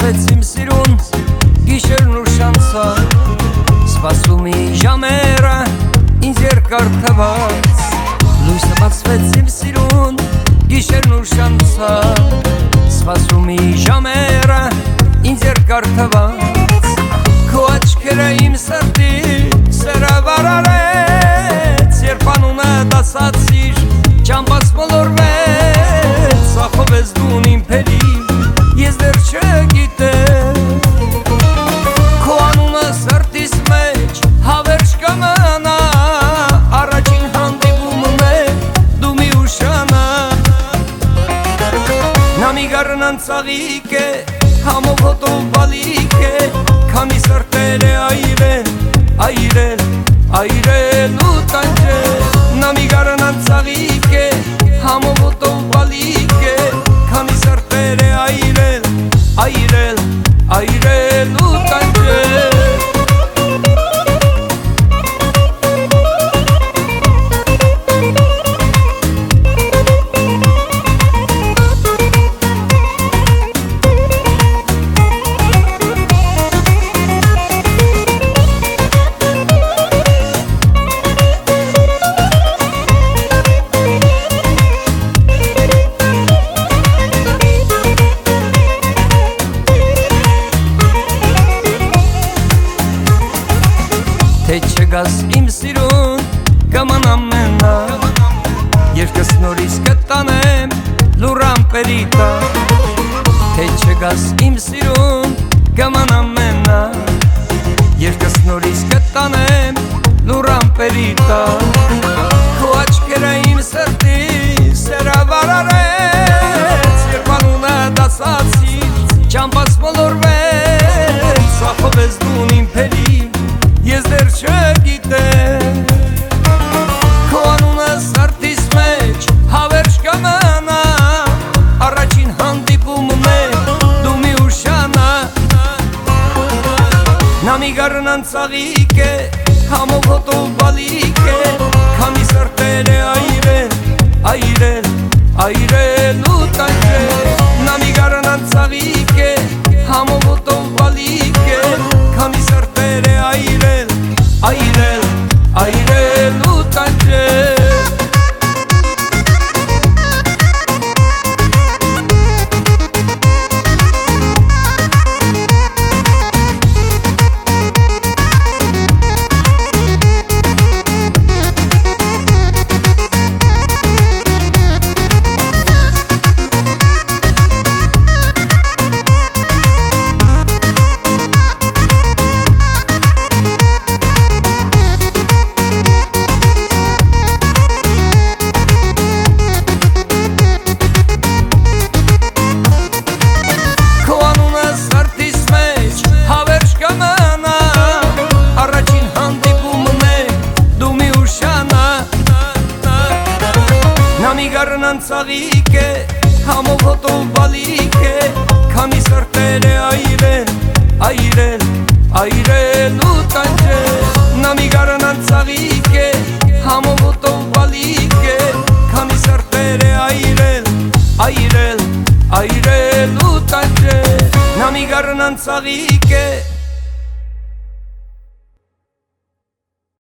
բացվեց իմ սիրուն, գիշերն ու շանցա, սպասում էի ժամերը, ինձ երկար թվաց, լույսը բացվեց իմ սիրուն, գիշերն ու շանցա, սպասում էի ժամերը, ինձ երկար թվաց, քո աչքերը իմ սրտի սերը վարարեց, երբ անունը դասացիր, ճամփաս մոլորվեց, ախով ես դուն իմ փելի, ես դեռ չգիտեմ, քո անունը սրտիս մեջ հավերժ կմնա, առաջին հանդիպումն է դու մի ուշանա, նա մի գարնան ծաղիկ է, համով հոտով բալիկ է, քանի սրտեր է այրել, այրել, այրել ու տանջել, նա մի գարնան ծաղիկ է, համով հոտով բալիկ է, քանի սրտեր է այրել, այրել, այրել ու տանջել Թե չգաս իմ սիրուն, կմանամ մենա, երկս նորից կտանեմ լուր ամպերի տակ, թե չգաս իմ սիրուն, կմանամ մենա, երկս նորից կտանեմ լուր ամպերի տակ, քո աչքերը իմ սրտի սերը վարարեց, երբ անունը դասացիր, ճամփաս մոլորվեց, ախով ես դուն իմ փելի, ես դեռ չգիտեմ, քո անունը սրտիս մեջ հավերժ կմնա, առաջին հանդիպումն է դու մի ուշանա, նա մի գարնան ծաղիկ է, համով հոտով բալիկ է, քանի սրտեր է այրել, այրել, այրել ու տանջել, նա մի գարնան ծաղիկ է, համով հոտով բալիկ է, քանի սրտեր է այրել, այրել, այրել ու տանջել Գարնան ծաղիկ է, համով հոտով բալիկ է, քանի սրտեր է այրել, այրել, այրել ու տանջել, նա մի գարնան ծաղիկ է, համով հոտով բալիկ է, քանի սրտեր է այրել, այրել, այրել ու տանջել, նա մի գարնան ծաղիկ է